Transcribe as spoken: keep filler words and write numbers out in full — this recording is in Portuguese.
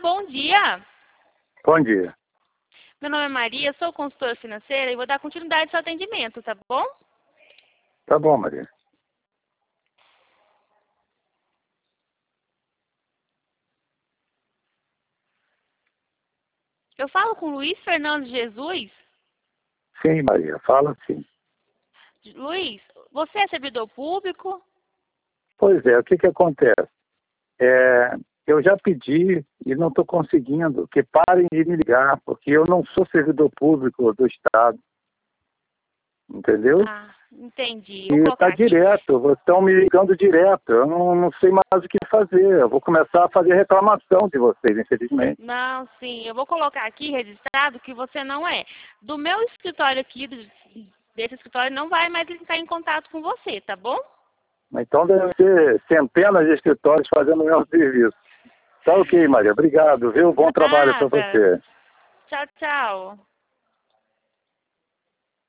bom dia. Bom dia. Meu nome é Maria, sou consultora financeira e vou dar continuidade ao seu atendimento, tá bom? Tá bom, Maria. Eu falo com Luiz Fernando Jesus. Sim, Maria, fala sim. Luiz, você é servidor público? Pois é, o que que acontece? É, eu já pedi e não estou conseguindo que parem de me ligar, porque eu não sou servidor público do Estado. Entendeu? Ah, entendi. E Vou está colocar aqui. direto, vocês estão me ligando direto. Eu não, não sei mais o que fazer. Eu vou começar a fazer reclamação de vocês, infelizmente. Não, sim, eu vou colocar aqui registrado que você não é. Do meu escritório aqui, do- desse escritório, não vai mais entrar em contato com você, tá bom? Então deve ter centenas de escritórios fazendo o mesmo serviço. Tá ok, Maria. Obrigado, viu? Bom trabalho para Nada. você. Tchau, tchau.